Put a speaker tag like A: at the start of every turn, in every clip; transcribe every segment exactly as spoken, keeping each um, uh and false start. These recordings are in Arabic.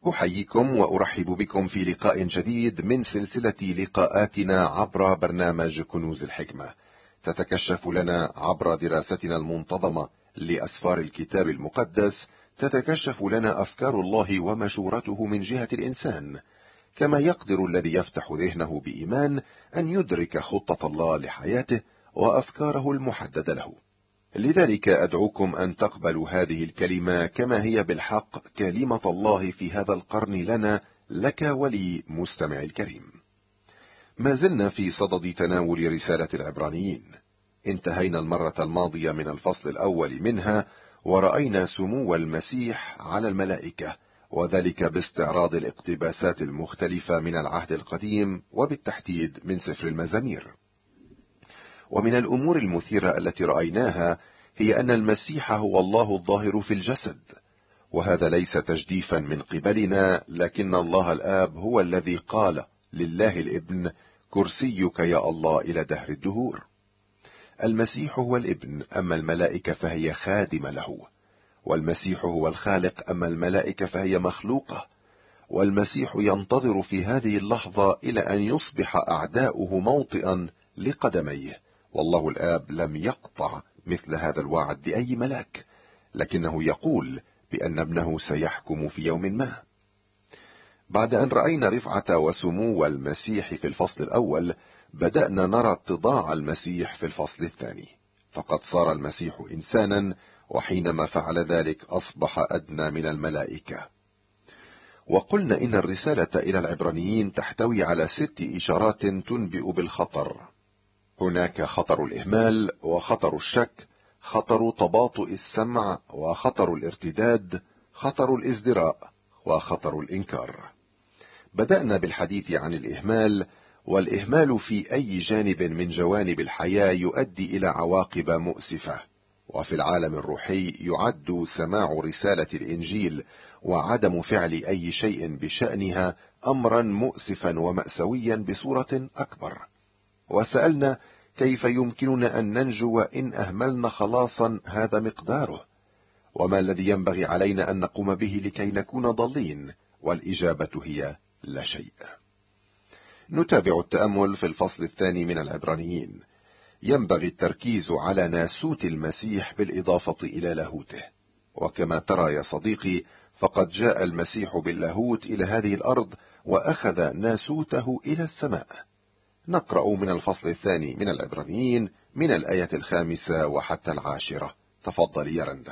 A: أحييكم وأرحب بكم في لقاء جديد من سلسلة لقاءاتنا عبر برنامج كنوز الحكمة، تتكشف لنا عبر دراستنا المنتظمة لأسفار الكتاب المقدس، تتكشف لنا أفكار الله ومشورته من جهة الإنسان، كما يقدر الذي يفتح ذهنه بإيمان أن يدرك خطة الله لحياته وأفكاره المحددة له. لذلك أدعوكم أن تقبلوا هذه الكلمة كما هي بالحق كلمة الله في هذا القرن لنا، لك ولي مستمع الكريم. ما زلنا في صدد تناول رسالة العبرانيين. انتهينا المرة الماضية من الفصل الأول منها، ورأينا سمو المسيح على الملائكة، وذلك باستعراض الاقتباسات المختلفة من العهد القديم وبالتحديد من سفر المزامير. ومن الأمور المثيرة التي رأيناها هي أن المسيح هو الله الظاهر في الجسد، وهذا ليس تجديفا من قبلنا، لكن الله الآب هو الذي قال لله الابن: كرسيك يا الله إلى دهر الدهور. المسيح هو الابن، أما الملائكة فهي خادمة له، والمسيح هو الخالق، أما الملائكة فهي مخلوقة، والمسيح ينتظر في هذه اللحظة إلى أن يصبح أعداؤه موطئا لقدميه، والله الآب لم يقطع مثل هذا الوعد لأي ملاك، لكنه يقول بأن ابنه سيحكم في يوم ما. بعد أن رأينا رفعة وسمو المسيح في الفصل الأول، بدأنا نرى اتضاع المسيح في الفصل الثاني، فقد صار المسيح إنسانا، وحينما فعل ذلك أصبح أدنى من الملائكة. وقلنا إن الرسالة إلى العبرانيين تحتوي على ست إشارات تنبئ بالخطر. هناك خطر الإهمال، وخطر الشك، خطر تباطؤ السمع، وخطر الارتداد، خطر الازدراء، وخطر الإنكار. بدأنا بالحديث عن الإهمال، والإهمال في أي جانب من جوانب الحياة يؤدي إلى عواقب مؤسفة، وفي العالم الروحي يعد سماع رسالة الإنجيل وعدم فعل أي شيء بشأنها أمرا مؤسفا ومأسويا بصورة أكبر. وسألنا كيف يمكننا أن ننجو إن أهملنا خلاصا هذا مقداره، وما الذي ينبغي علينا أن نقوم به لكي نكون ضالين، والإجابة هي لا شيء. نتابع التأمل في الفصل الثاني من العبرانيين. ينبغي التركيز على ناسوت المسيح بالإضافة إلى لاهوته، وكما ترى يا صديقي فقد جاء المسيح باللاهوت إلى هذه الأرض وأخذ ناسوته إلى السماء. نقرأ من الفصل الثاني من العبرانيين من الآية الخامسة وحتى العاشرة. تفضل يا رندا.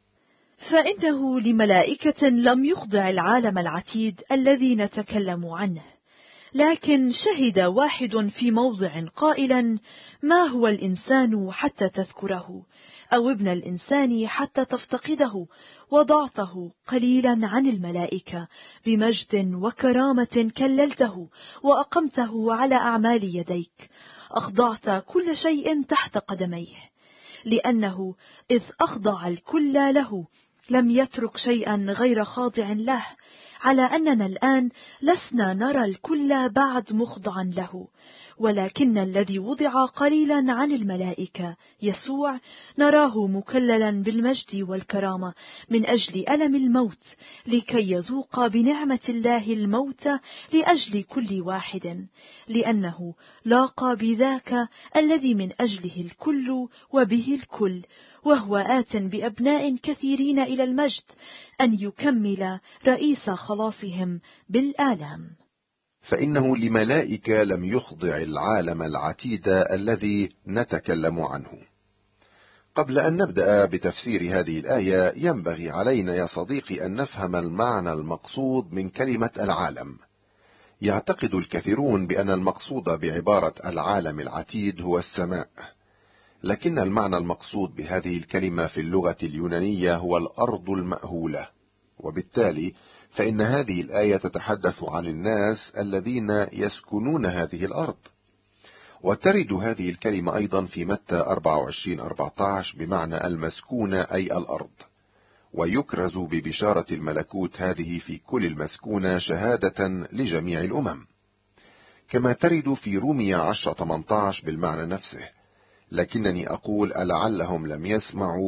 B: فإنه لملائكة لم يخضع العالم العتيد الذي نتكلم عنه، لكن شهد واحد في موضع قائلا: ما هو الإنسان حتى تذكره، أو ابن الإنسان حتى تفتقده، وضعته قليلا عن الملائكة، بمجد وكرامة كللته، وأقمته على أعمال يديك، أخضعت كل شيء تحت قدميه، لأنه إذ أخضع الكل له لم يترك شيئا غير خاضع له، على أننا الآن لسنا نرى الكل بعد مخضعا له، ولكن الذي وضع قليلا عن الملائكة يسوع نراه مكللا بالمجد والكرامة من أجل ألم الموت، لكي يذوق بنعمة الله الموت لأجل كل واحد، لأنه لاقى بذاك الذي من أجله الكل وبه الكل، وهو آت بأبناء كثيرين إلى المجد، أن يكمل رئيس خلاصهم بالآلام.
A: فإنه لملائكة لم يخضع العالم العتيد الذي نتكلم عنه. قبل أن نبدأ بتفسير هذه الآية، ينبغي علينا يا صديقي أن نفهم المعنى المقصود من كلمة العالم. يعتقد الكثيرون بأن المقصود بعبارة العالم العتيد هو السماء، لكن المعنى المقصود بهذه الكلمة في اللغة اليونانية هو الأرض المأهولة، وبالتالي فإن هذه الآية تتحدث عن الناس الذين يسكنون هذه الأرض. وترد هذه الكلمة أيضا في متى أربعة وعشرين أربعة عشر بمعنى المسكونة أي الأرض، ويكرز ببشارة الملكوت هذه في كل المسكونة شهادة لجميع الأمم، كما ترد في رومية عشرة ثمانية عشر بالمعنى نفسه. لكنني أقول ألعلهم لم يسمعوا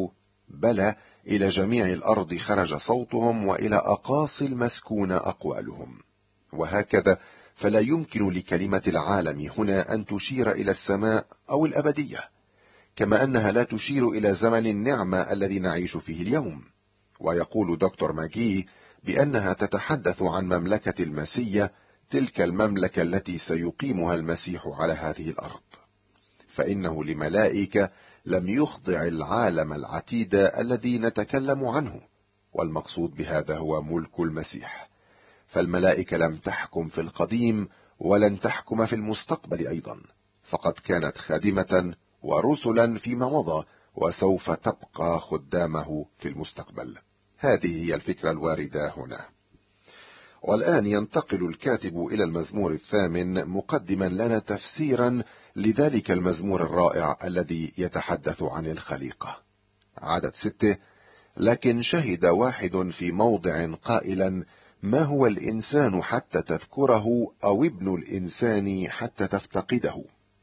A: بل إلى جميع الأرض خرج صوتهم، وإلى أقاصي المسكونة أقوالهم. وهكذا فلا يمكن لكلمة العالم هنا أن تشير إلى السماء أو الأبدية، كما أنها لا تشير إلى زمن النعمة الذي نعيش فيه اليوم. ويقول دكتور ماجي بأنها تتحدث عن مملكة المسيح، تلك المملكة التي سيقيمها المسيح على هذه الأرض. فإنه لملائكة لم يخضع العالم العتيد الذي نتكلم عنه، والمقصود بهذا هو ملك المسيح. فالملائكة لم تحكم في القديم ولن تحكم في المستقبل أيضا، فقد كانت خادمة ورسلا فيما مضى، وسوف تبقى خدامه في المستقبل. هذه هي الفكرة الواردة هنا. والآن ينتقل الكاتب إلى المزمور الثامن مقدما لنا تفسيرا لذلك المزمور الرائع الذي يتحدث عن الخليقة. عدد ستة: لكن شهد واحد في موضع قائلا: ما هو الإنسان حتى تذكره، أو ابن الإنسان حتى تفتقده.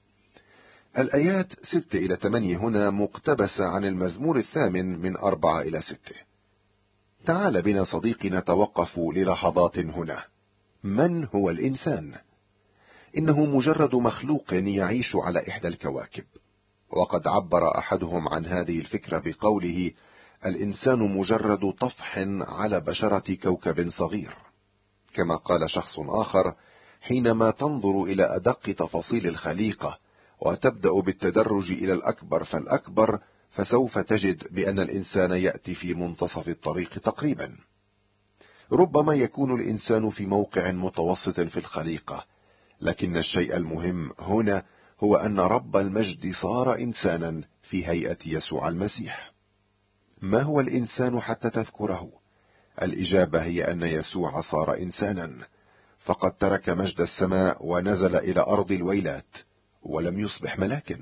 A: الآيات ستة إلى ثمانية هنا مقتبسة عن المزمور الثامن من أربعة إلى ستة. تعال بنا صديقي نتوقف للحظات هنا. من هو الإنسان؟ إنه مجرد مخلوق يعيش على إحدى الكواكب، وقد عبر أحدهم عن هذه الفكرة بقوله: الإنسان مجرد طفح على بشرة كوكب صغير. كما قال شخص آخر: حينما تنظر إلى أدق تفاصيل الخليقة وتبدأ بالتدرج إلى الأكبر فالأكبر، فسوف تجد بأن الإنسان يأتي في منتصف الطريق تقريبا. ربما يكون الإنسان في موقع متوسط في الخليقة، لكن الشيء المهم هنا هو أن رب المجد صار إنسانا في هيئة يسوع المسيح. ما هو الإنسان حتى تذكره؟ الإجابة هي أن يسوع صار إنسانا، فقد ترك مجد السماء ونزل إلى أرض الويلات، ولم يصبح ملاكا.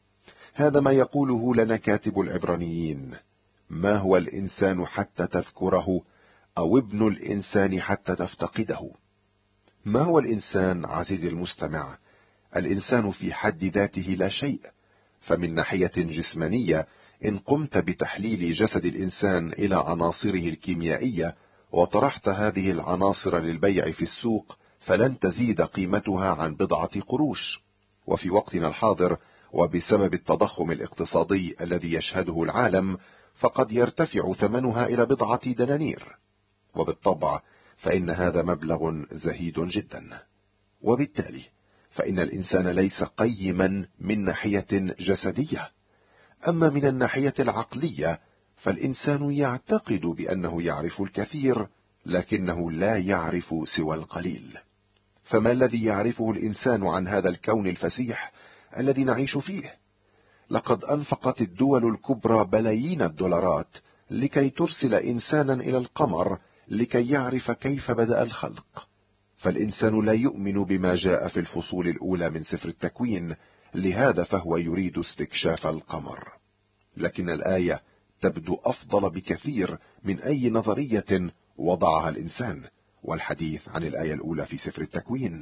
A: هذا ما يقوله لنا كاتب العبرانيين: ما هو الإنسان حتى تذكره، أو ابن الإنسان حتى تفتقده. ما هو الإنسان عزيزي المستمع؟ الإنسان في حد ذاته لا شيء، فمن ناحية جسمانية إن قمت بتحليل جسد الإنسان إلى عناصره الكيميائية وطرحت هذه العناصر للبيع في السوق، فلن تزيد قيمتها عن بضعة قروش. وفي وقتنا الحاضر وبسبب التضخم الاقتصادي الذي يشهده العالم، فقد يرتفع ثمنها إلى بضعة دنانير، وبالطبع فإن هذا مبلغ زهيد جدا. وبالتالي فإن الإنسان ليس قيما من ناحية جسدية. أما من الناحية العقلية فالإنسان يعتقد بأنه يعرف الكثير، لكنه لا يعرف سوى القليل. فما الذي يعرفه الإنسان عن هذا الكون الفسيح الذي نعيش فيه؟ لقد أنفقت الدول الكبرى بلايين الدولارات لكي ترسل إنسانا إلى القمر لكي يعرف كيف بدأ الخلق. فالإنسان لا يؤمن بما جاء في الفصول الأولى من سفر التكوين، لهذا فهو يريد استكشاف القمر. لكن الآية تبدو أفضل بكثير من أي نظرية وضعها الإنسان، والحديث عن الآية الأولى في سفر التكوين.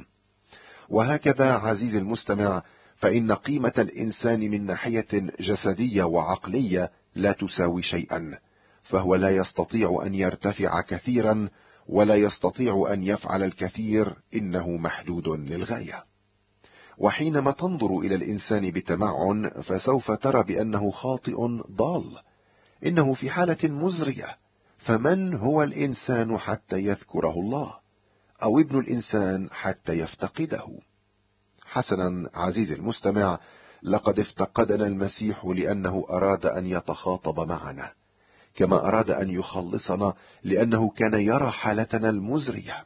A: وهكذا عزيزي المستمع، فإن قيمة الإنسان من ناحية جسدية وعقلية لا تساوي شيئا، فهو لا يستطيع أن يرتفع كثيرا ولا يستطيع أن يفعل الكثير، إنه محدود للغاية. وحينما تنظر إلى الإنسان بتمعن فسوف ترى بأنه خاطئ ضال، إنه في حالة مزرية. فمن هو الإنسان حتى يذكره الله، أو ابن الإنسان حتى يفتقده؟ حسنا عزيزي المستمع، لقد افتقدنا المسيح لأنه أراد أن يتخاطب معنا، كما أراد أن يخلصنا لأنه كان يرى حالتنا المزرية.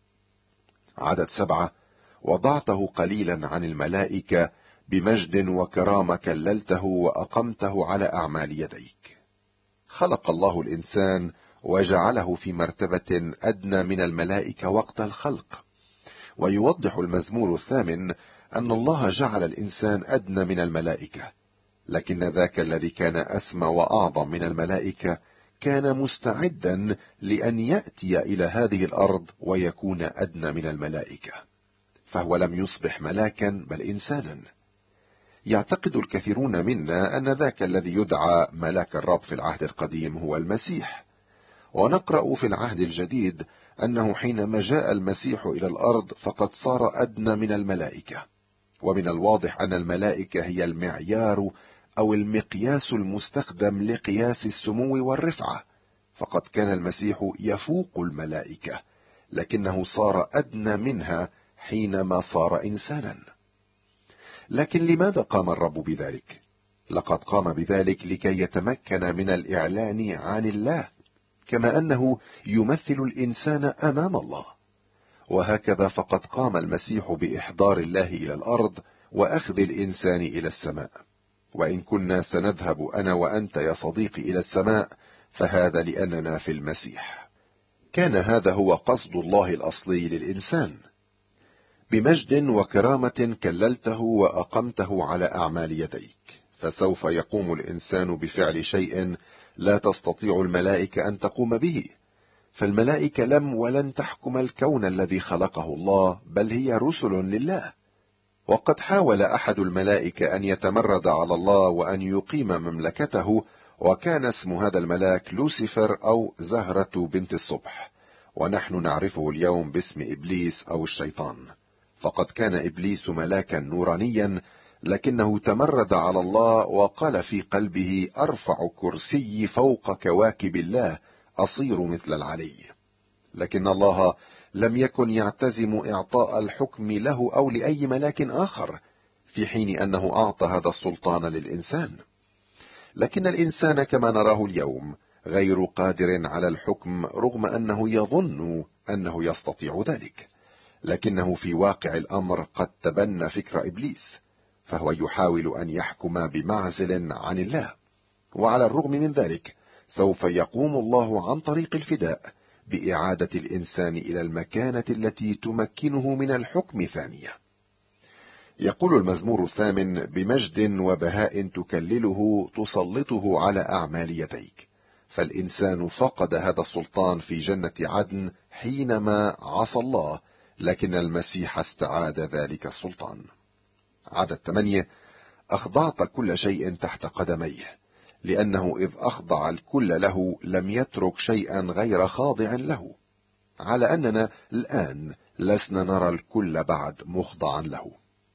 A: عدد سبعة: وضعته قليلا عن الملائكة، بمجد وكرامة كللته وأقمته على أعمال يديك. خلق الله الإنسان وجعله في مرتبة أدنى من الملائكة وقت الخلق. ويوضح المزمور الثامن أن الله جعل الإنسان أدنى من الملائكة، لكن ذاك الذي كان أسمى وأعظم من الملائكة كان مستعدا لأن يأتي إلى هذه الأرض ويكون أدنى من الملائكة، فهو لم يصبح ملاكا بل إنسانا. يعتقد الكثيرون منا أن ذاك الذي يدعى ملاك الرب في العهد القديم هو المسيح، ونقرأ في العهد الجديد أنه حينما جاء المسيح إلى الأرض فقد صار أدنى من الملائكة، ومن الواضح أن الملائكة هي المعيار أو المقياس المستخدم لقياس السمو والرفعة، فقد كان المسيح يفوق الملائكة، لكنه صار أدنى منها حينما صار إنسانا. لكن لماذا قام الرب بذلك؟ لقد قام بذلك لكي يتمكن من الإعلان عن الله، كما أنه يمثل الإنسان أمام الله. وهكذا فقد قام المسيح بإحضار الله إلى الأرض وأخذ الإنسان إلى السماء. وإن كنا سنذهب أنا وأنت يا صديقي إلى السماء فهذا لأننا في المسيح. كان هذا هو قصد الله الأصلي للإنسان. بمجد وكرامة كللته وأقمته على أعمال يديك، فسوف يقوم الإنسان بفعل شيء لا تستطيع الملائكة أن تقوم به، فالملائكة لم ولن تحكم الكون الذي خلقه الله، بل هي رسل لله. وقد حاول أحد الملائكة أن يتمرد على الله وأن يقيم مملكته، وكان اسم هذا الملاك لوسيفر أو زهرة بنت الصبح، ونحن نعرفه اليوم باسم إبليس أو الشيطان. فقد كان إبليس ملاكا نورانيا، لكنه تمرد على الله وقال في قلبه: أرفع كرسي فوق كواكب الله، أصير مثل العلي. لكن الله لم يكن يعتزم إعطاء الحكم له أو لأي ملاك آخر، في حين أنه أعطى هذا السلطان للإنسان. لكن الإنسان كما نراه اليوم غير قادر على الحكم، رغم أنه يظن أنه يستطيع ذلك، لكنه في واقع الأمر قد تبنى فكر إبليس، فهو يحاول أن يحكم بمعزل عن الله. وعلى الرغم من ذلك سوف يقوم الله عن طريق الفداء بإعادة الإنسان إلى المكانة التي تمكنه من الحكم ثانية. يقول المزمور الثامن: بمجد وبهاء تكلله، تسلطه على أعمال يديك. فالإنسان فقد هذا السلطان في جنة عدن حينما عصى الله، لكن المسيح استعاد ذلك السلطان. عدد ثمانية: أخضعت كل شيء تحت قدميه، لأنه إذ أخضع الكل له لم يترك شيئا غير خاضع له، على أننا الآن لسنا نرى الكل بعد مخضعا له.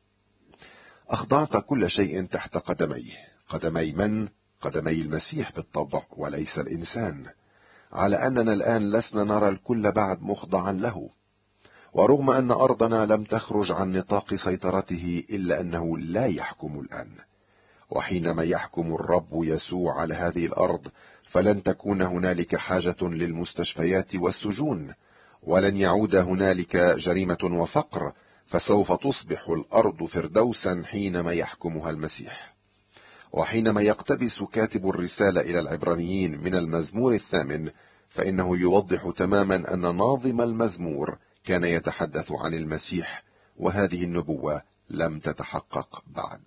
A: أخضعت كل شيء تحت قدميه. قدمي من؟ قدمي المسيح بالطبع، وليس الإنسان، على أننا الآن لسنا نرى الكل بعد مخضعا له. ورغم أن أرضنا لم تخرج عن نطاق سيطرته، إلا أنه لا يحكم الآن. وحينما يحكم الرب يسوع على هذه الأرض فلن تكون هنالك حاجة للمستشفيات والسجون، ولن يعود هنالك جريمة وفقر، فسوف تصبح الأرض فردوسا حينما يحكمها المسيح. وحينما يقتبس كاتب الرسالة إلى العبرانيين من المزمور الثامن، فإنه يوضح تماما أن ناظم المزمور كان يتحدث عن المسيح، وهذه النبوة لم تتحقق بعد.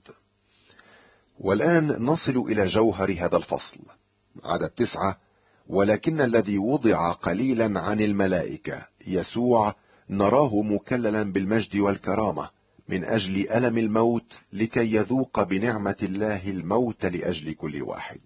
A: والآن نصل إلى جوهر هذا الفصل. عدد تسعة: ولكن الذي وضع قليلا عن الملائكة يسوع نراه مكللا بالمجد والكرامة من أجل ألم الموت، لكي يذوق بنعمة الله الموت لأجل كل واحد.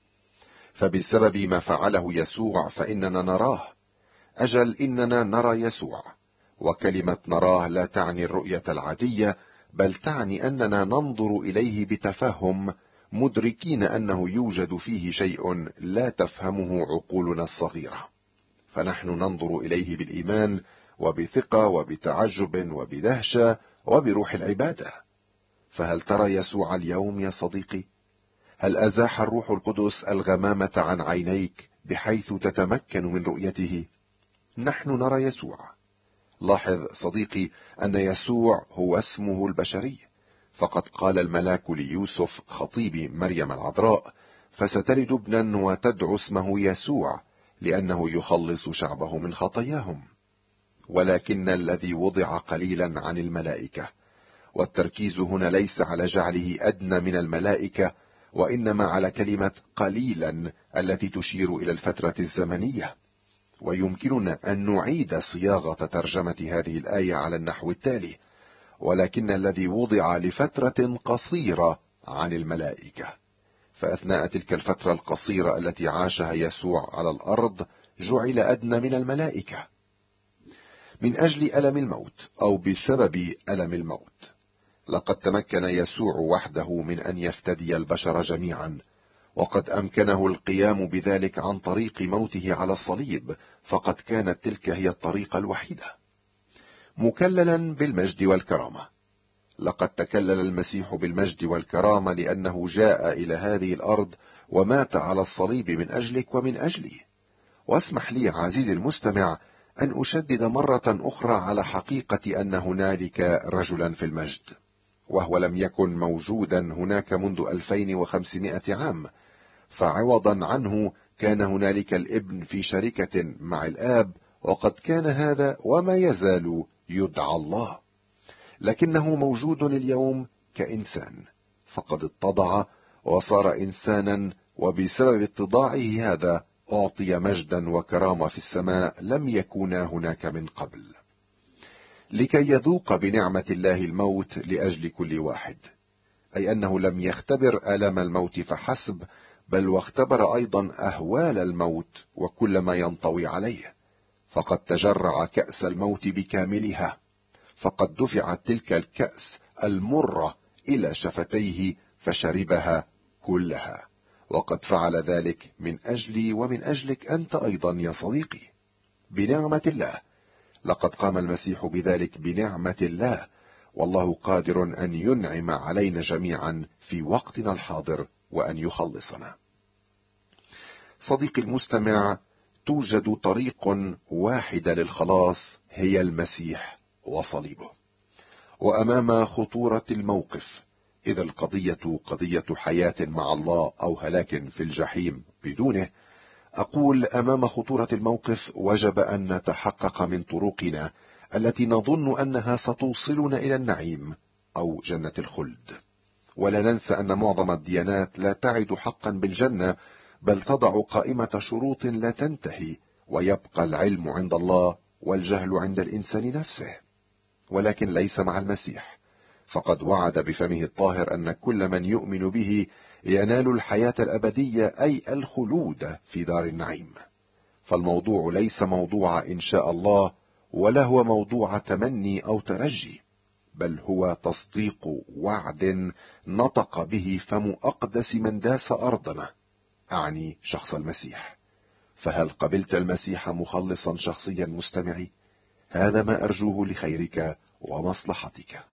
A: فبسبب ما فعله يسوع فإننا نراه. أجل إننا نرى يسوع، وكلمة نراه لا تعني الرؤية العادية، بل تعني أننا ننظر إليه بتفهم، مدركين أنه يوجد فيه شيء لا تفهمه عقولنا الصغيرة، فنحن ننظر إليه بالإيمان وبثقة وبتعجب وبدهشة وبروح العبادة. فهل ترى يسوع اليوم يا صديقي؟ هل أزاح الروح القدس الغمامة عن عينيك بحيث تتمكن من رؤيته؟ نحن نرى يسوع. لاحظ صديقي أن يسوع هو اسمه البشري، فقد قال الملاك ليوسف خطيب مريم العذراء: فستلد ابنا وتدعو اسمه يسوع، لأنه يخلص شعبه من خطاياهم. ولكن الذي وضع قليلا عن الملائكة، والتركيز هنا ليس على جعله أدنى من الملائكة، وإنما على كلمة قليلا التي تشير إلى الفترة الزمنية. ويمكننا أن نعيد صياغة ترجمة هذه الآية على النحو التالي: ولكن الذي وضع لفترة قصيرة عن الملائكة. فأثناء تلك الفترة القصيرة التي عاشها يسوع على الأرض جعل أدنى من الملائكة من أجل ألم الموت أو بسبب ألم الموت. لقد تمكن يسوع وحده من أن يفتدي البشر جميعا، وقد أمكنه القيام بذلك عن طريق موته على الصليب، فقد كانت تلك هي الطريقة الوحيدة. مكللا بالمجد والكرامة. لقد تكلل المسيح بالمجد والكرامة لأنه جاء إلى هذه الأرض ومات على الصليب من أجلك ومن أجلي. واسمح لي عزيزي المستمع أن أشدد مرة أخرى على حقيقة أن هنالك رجلا في المجد، وهو لم يكن موجودا هناك منذ ألفين وخمسمائة عام، فعوضا عنه كان هنالك الابن في شركة مع الآب، وقد كان هذا وما يزال يدعى الله، لكنه موجود اليوم كإنسان، فقد اتضع وصار إنسانا، وبسبب اتضاعه هذا أعطي مجدا وكرامة في السماء لم يكونا هناك من قبل، لكي يذوق بنعمة الله الموت لأجل كل واحد، أي أنه لم يختبر آلام الموت فحسب، بل واختبر أيضا أهوال الموت وكل ما ينطوي عليه، فقد تجرع كأس الموت بكاملها، فقد دفعت تلك الكأس المرة إلى شفتيه فشربها كلها، وقد فعل ذلك من أجلي ومن أجلك أنت أيضا يا صديقي بنعمة الله. لقد قام المسيح بذلك بنعمة الله، والله قادر أن ينعم علينا جميعا في وقتنا الحاضر وأن يخلصنا. صديقي المستمع، توجد طريق واحدة للخلاص، هي المسيح وصليبه. وأمام خطورة الموقف، إذا القضية قضية حياة مع الله أو هلاك في الجحيم بدونه، أقول أمام خطورة الموقف وجب أن نتحقق من طرقنا التي نظن أنها ستوصلنا إلى النعيم أو جنة الخلد. ولا ننسى أن معظم الديانات لا تعد حقا بالجنة، بل تضع قائمة شروط لا تنتهي، ويبقى العلم عند الله والجهل عند الإنسان نفسه. ولكن ليس مع المسيح، فقد وعد بفمه الطاهر أن كل من يؤمن به ينال الحياة الأبدية، أي الخلود في دار النعيم. فالموضوع ليس موضوع إن شاء الله، ولا هو موضوع تمني أو ترجي، بل هو تصديق وعد نطق به فم أقدس من داس أرضنا، أعني شخص المسيح. فهل قبلت المسيح مخلصا شخصيا مستمعي؟ هذا ما أرجوه لخيرك ومصلحتك.